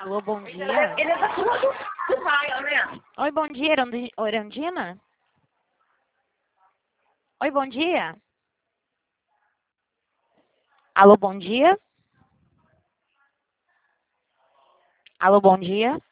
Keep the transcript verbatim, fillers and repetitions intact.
Alô, bom dia. Ele é da turma do, do raio, né? Oi, bom dia, Erandi- Orandina? Oi, bom dia. Alô, bom dia. Alô, bom dia.